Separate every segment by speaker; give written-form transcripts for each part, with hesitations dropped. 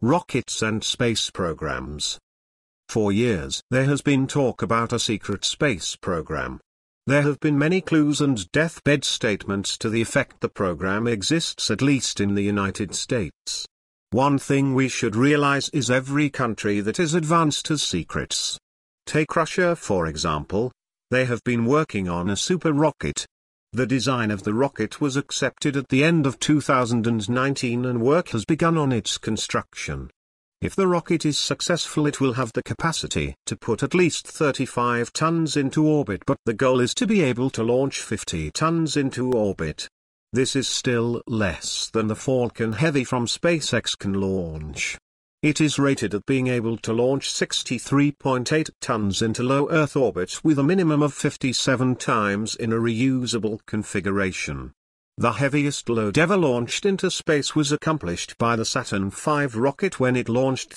Speaker 1: Rockets and space programs. For years there has been talk about a secret space program. There have been many clues and deathbed statements to the effect the program exists, at least in the United States. One thing we should realize is every country that is advanced has secrets. Take Russia for example. They have been working on a super rocket. The design of the rocket was accepted at the end of 2019 and work has begun on its construction. If the rocket is successful, it will have the capacity to put at least 35 tons into orbit, but the goal is to be able to launch 50 tons into orbit. This is still less than the Falcon Heavy from SpaceX can launch. It is rated at being able to launch 63.8 tons into low Earth orbit with a minimum of 57 times in a reusable configuration. The heaviest load ever launched into space was accomplished by the Saturn V rocket when it launched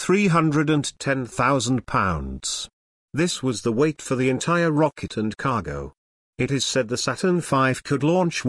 Speaker 1: 310,000 pounds. This was the weight for the entire rocket and cargo. It is said the Saturn V could launch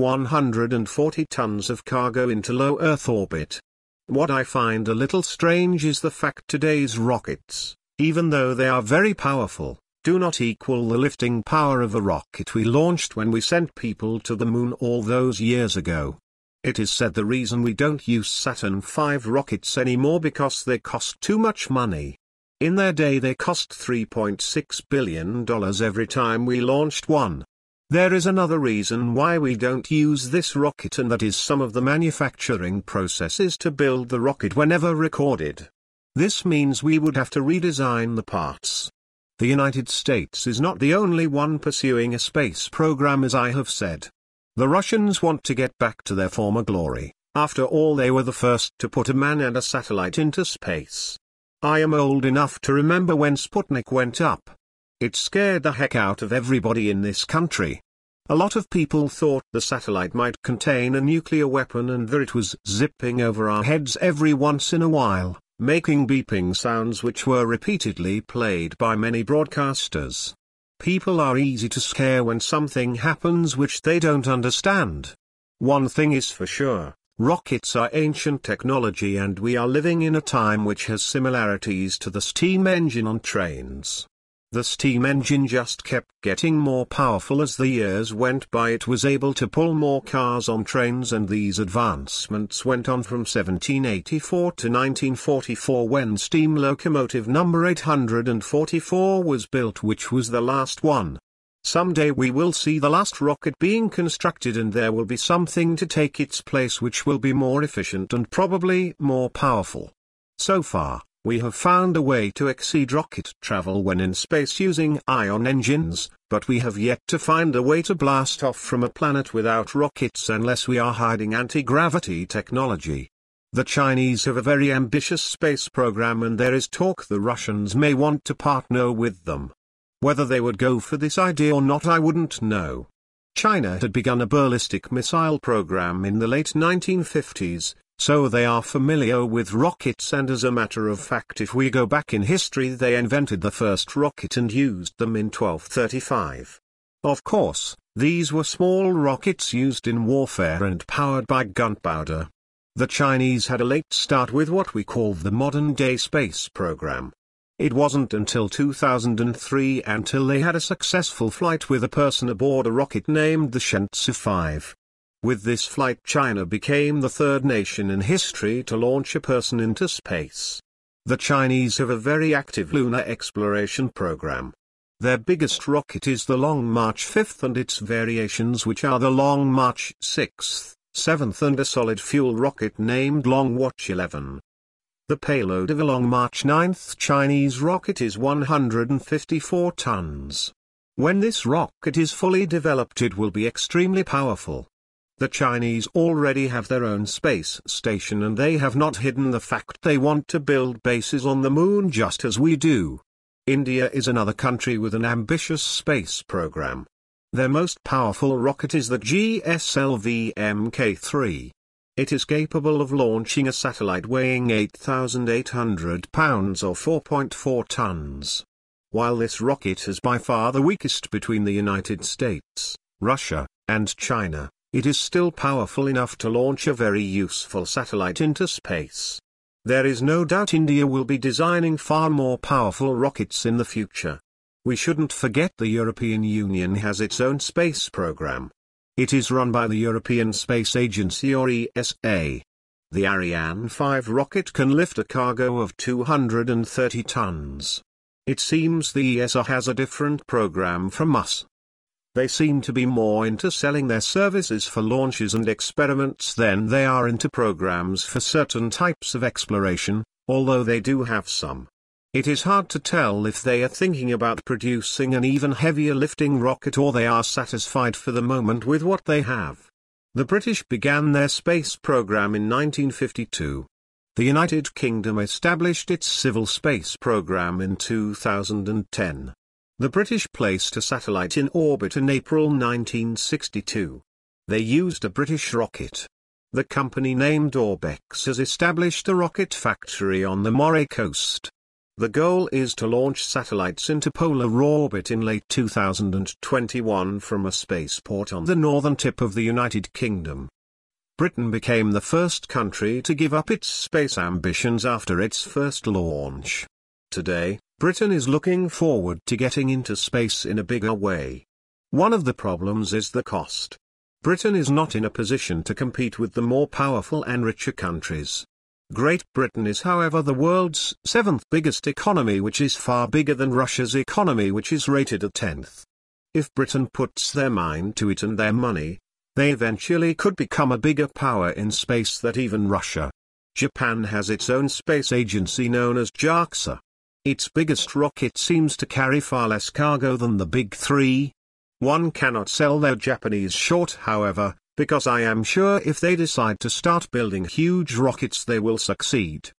Speaker 1: 140 tons of cargo into low Earth orbit. What I find a little strange is the fact today's rockets, even though they are very powerful, do not equal the lifting power of a rocket we launched when we sent people to the moon all those years ago. It is said the reason we don't use Saturn V rockets anymore because they cost too much money. In their day they cost $3.6 billion every time we launched one. There is another reason why we don't use this rocket, and that is some of the manufacturing processes to build the rocket were never recorded. This means we would have to redesign the parts. The United States is not the only one pursuing a space program, as I have said. The Russians want to get back to their former glory. After all, they were the first to put a man and a satellite into space. I am old enough to remember when Sputnik went up. It scared the heck out of everybody in this country. A lot of people thought the satellite might contain a nuclear weapon and that it was zipping over our heads every once in a while, making beeping sounds which were repeatedly played by many broadcasters. People are easy to scare when something happens which they don't understand. One thing is for sure, rockets are ancient technology, and we are living in a time which has similarities to the steam engine on trains. The steam engine just kept getting more powerful as the years went by. It was able to pull more cars on trains, and these advancements went on from 1784 to 1944 when steam locomotive number 844 was built, which was the last one. Someday we will see the last rocket being constructed, and there will be something to take its place which will be more efficient and probably more powerful. So far, we have found a way to exceed rocket travel when in space using ion engines, but we have yet to find a way to blast off from a planet without rockets unless we are hiding anti-gravity technology. The Chinese have a very ambitious space program, and there is talk the Russians may want to partner with them. Whether they would go for this idea or not, I wouldn't know. China had begun a ballistic missile program in the late 1950s. So they are familiar with rockets, and as a matter of fact, if we go back in history, they invented the first rocket and used them in 1235. Of course, these were small rockets used in warfare and powered by gunpowder. The Chinese had a late start with what we call the modern-day space program. It wasn't until 2003 until they had a successful flight with a person aboard a rocket named the Shenzhou 5. With this flight, China became the third nation in history to launch a person into space. The Chinese have a very active lunar exploration program. Their biggest rocket is the Long March 5 and its variations, which are the Long March 6, 7th and a solid fuel rocket named Long Watch 11. The payload of a Long March 9th Chinese rocket is 154 tons. When this rocket is fully developed, it will be extremely powerful. The Chinese already have their own space station, and they have not hidden the fact they want to build bases on the moon just as we do. India is another country with an ambitious space program. Their most powerful rocket is the GSLV Mk3. It is capable of launching a satellite weighing 8,800 pounds or 4.4 tons. While this rocket is by far the weakest between the United States, Russia, and China, it is still powerful enough to launch a very useful satellite into space. There is no doubt India will be designing far more powerful rockets in the future. We shouldn't forget the European Union has its own space program. It is run by the European Space Agency or ESA. The Ariane 5 rocket can lift a cargo of 230 tons. It seems the ESA has a different program from us. They seem to be more into selling their services for launches and experiments than they are into programs for certain types of exploration, although they do have some. It is hard to tell if they are thinking about producing an even heavier lifting rocket or they are satisfied for the moment with what they have. The British began their space program in 1952. The United Kingdom established its civil space program in 2010. The British placed a satellite in orbit in April 1962. They used a British rocket. The company named Orbex has established a rocket factory on the Moray coast. The goal is to launch satellites into polar orbit in late 2021 from a spaceport on the northern tip of the United Kingdom. Britain became the first country to give up its space ambitions after its first launch. Today, Britain is looking forward to getting into space in a bigger way. One of the problems is the cost. Britain is not in a position to compete with the more powerful and richer countries. Great Britain is however the world's 7th biggest economy, which is far bigger than Russia's economy, which is rated at 10th. If Britain puts their mind to it and their money, they eventually could become a bigger power in space than even Russia. Japan has its own space agency known as JAXA. Its biggest rocket seems to carry far less cargo than the big three. One cannot sell their Japanese short however, because I am sure if they decide to start building huge rockets they will succeed.